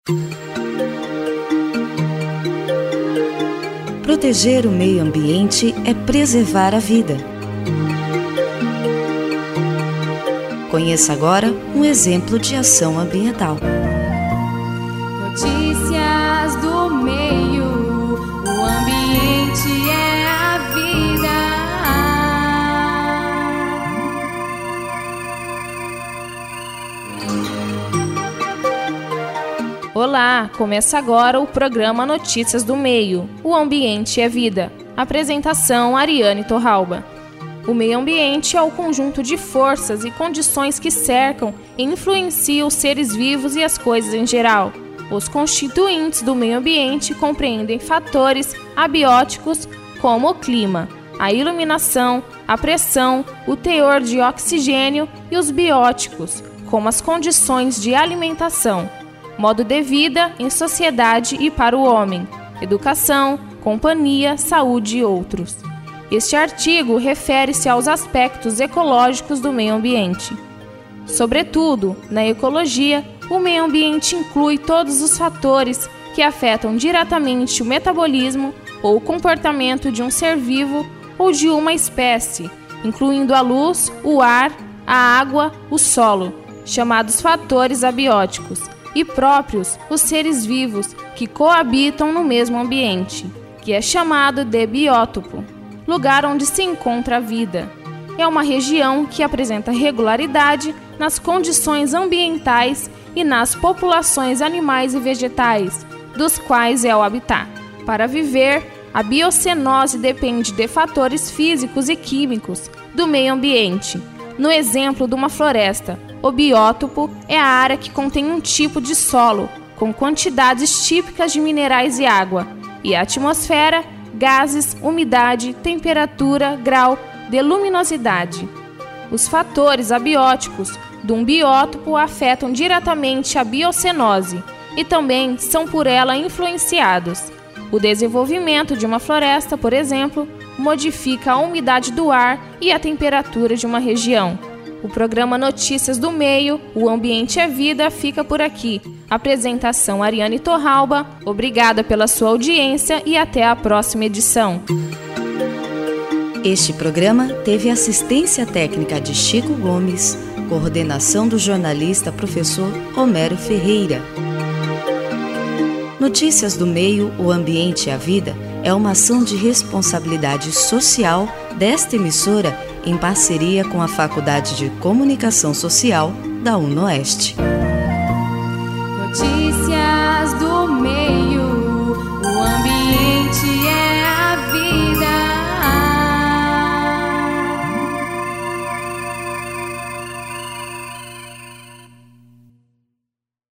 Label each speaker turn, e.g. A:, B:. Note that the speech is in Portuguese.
A: Proteger o meio ambiente é preservar a vida. Conheça agora um exemplo de ação ambiental.
B: Notícias do meio, o ambiente é a vida. Olá, começa agora o programa Notícias do Meio, o ambiente é vida. Apresentação Ariane Torralba. O meio ambiente é o conjunto de forças e condições que cercam e influenciam os seres vivos e as coisas em geral. Os constituintes do meio ambiente compreendem fatores abióticos como o clima, a iluminação, a pressão, o teor de oxigênio e os bióticos, como as condições de alimentação, modo de vida em sociedade e para o homem, educação, companhia, saúde e outros. Este artigo refere-se aos aspectos ecológicos do meio ambiente. Sobretudo, na ecologia, o meio ambiente inclui todos os fatores que afetam diretamente o metabolismo ou o comportamento de um ser vivo ou de uma espécie, incluindo a luz, o ar, a água, o solo, chamados fatores abióticos, e próprios os seres vivos que coabitam no mesmo ambiente, que é chamado de biótopo, lugar onde se encontra a vida. É uma região que apresenta regularidade nas condições ambientais e nas populações animais e vegetais, dos quais é o habitat. Para viver, a biocenose depende de fatores físicos e químicos do meio ambiente. No exemplo de uma floresta, o biótopo é a área que contém um tipo de solo, com quantidades típicas de minerais e água, e a atmosfera, gases, umidade, temperatura, grau de luminosidade. Os fatores abióticos de um biótopo afetam diretamente a biocenose e também são por ela influenciados. O desenvolvimento de uma floresta, por exemplo, modifica a umidade do ar e a temperatura de uma região. O programa Notícias do Meio, o ambiente é vida, fica por aqui. Apresentação Ariane Torralba. Obrigada pela sua audiência e até a próxima edição.
A: Este programa teve assistência técnica de Chico Gomes, coordenação do jornalista professor Homero Ferreira. Notícias do Meio, o ambiente e a vida é uma ação de responsabilidade social desta emissora em parceria com a Faculdade de Comunicação Social da UNOeste.